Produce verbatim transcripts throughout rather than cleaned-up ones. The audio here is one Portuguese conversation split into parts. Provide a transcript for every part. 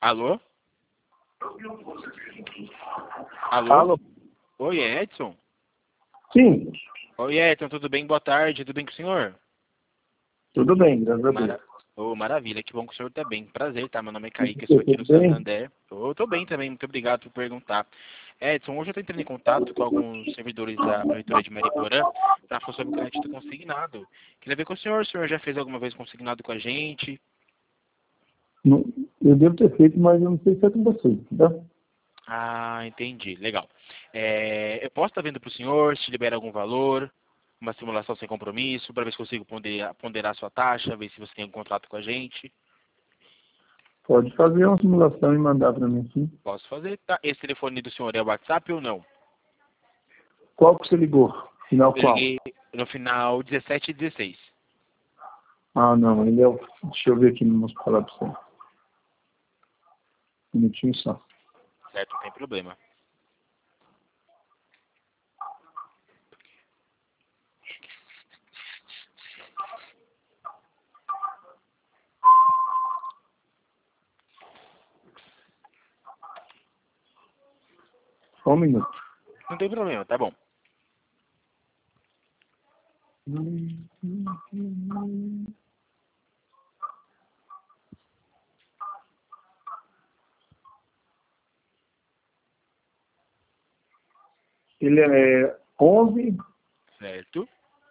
Alô? Alô? Alô? Oi, Edson? Sim, Oi, Edson, tudo bem? Boa tarde, tudo bem com o senhor? tudo bem, graças a Deus. Mara... Ô, maravilha, que bom que o senhor está bem. Prazer, tá? Meu nome é Kaique, eu sou Você aqui do tudo bem? Santander. Eu tô bem também, muito obrigado por perguntar. Edson, hoje eu estou entrando em contato com alguns servidores da Prefeitura de Mariporã para falar sobre o crédito consignado. Queria ver com o senhor, o senhor já fez alguma vez consignado com a gente? Não- Eu devo ter feito, mas eu não sei se é com você, tá? Ah, entendi, legal. É, eu posso estar vendo para o senhor, se libera algum valor, uma simulação sem compromisso, para ver se consigo ponderar, ponderar a sua taxa, ver se você tem um contrato com a gente. Pode fazer uma simulação e mandar para mim, sim. Posso fazer, tá? Esse telefone do senhor é o WhatsApp ou não? Qual que você ligou? Final Eu qual? liguei no final dezessete e dezesseis. Ah, não, ele é o... Deixa eu ver aqui no nosso falar para você. Um minutinho só. Certo, não tem problema. Só um minuto. Não tem problema, tá bom. Ele é onze, Certo.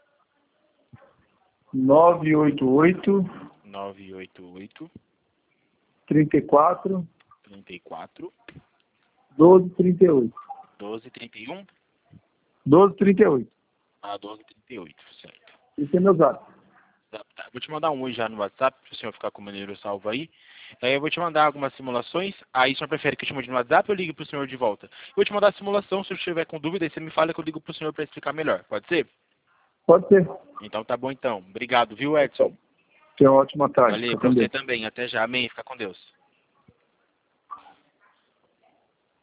nove oito oito, nove oito oito, trinta e quatro, trinta e quatro, doze, trinta e oito. doze, trinta e um, doze, trinta e oito. a doze, trinta e oito, certo. Esse é meu zap. Tá, tá. Vou te mandar um oi já no WhatsApp, para o senhor ficar com o maneiro salvo aí. Aí eu vou te mandar algumas simulações. Aí o senhor prefere que eu te mande no WhatsApp ou eu ligue para o senhor de volta? Eu vou te mandar a simulação, se eu estiver com dúvida, aí você me fala que eu ligo para o senhor para explicar melhor. Pode ser? Pode ser. Então tá bom então. Obrigado, viu, Edson? Tenha uma ótima tarde. Valeu, Fica para com você Deus. também. Até já. Amém. Fica com Deus.